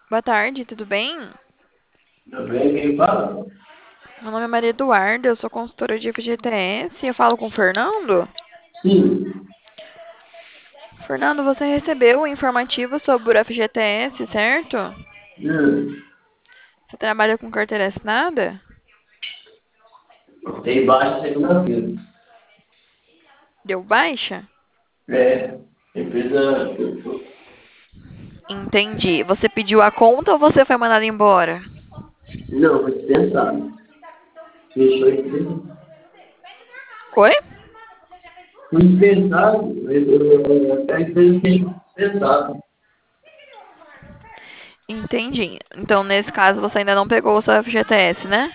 Boa tarde, tudo bem? Tudo bem, quem fala? Meu nome é Maria Eduarda, eu sou consultora de FGTS. Eu falo com o Fernando. Sim. Fernando, você recebeu o informativo sobre o FGTS, certo? Hum. Você trabalha com carteira assinada? Tem baixa segunda-feira. Deu baixa? É. Empresa. Entendi. Você pediu a conta ou você foi mandado embora? Não, foi dispensado. Fechou a empresa. Oi? Foi dispensado. A empresa fechou dispensado. Entendi. Então, nesse caso, você ainda não pegou o seu FGTS, né?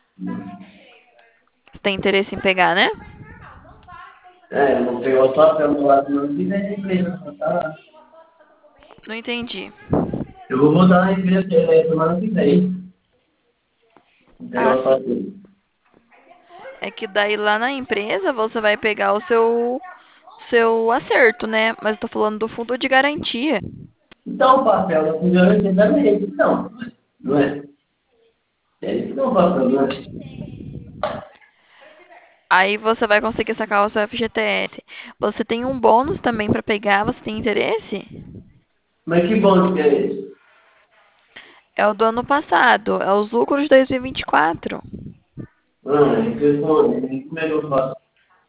Você tem interesse em pegar, né? É, não pegou o papel do lado não, que vem a empresa. Tá? Não entendi. Eu vou voltar na empresa semana que vem. Não Ah, pegar o sim. papel. É que daí lá na empresa você vai pegar o seu acerto, né? Mas eu tô falando do fundo de garantia. Então, o papel da segurança também, então. Não é? Eles não papel, não é? Aí você vai conseguir sacar o seu FGTS. Você tem um bônus também pra pegar, você tem interesse? Mas que bom que é esse. É o do ano passado, é os lucros de 2024. Ah, responde. Como é que eu faço?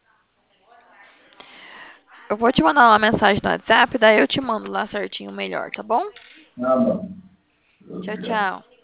Eu vou te mandar uma mensagem no WhatsApp, daí eu te mando lá certinho melhor, tá bom? Tá bom. Tchau, Obrigado. tchau.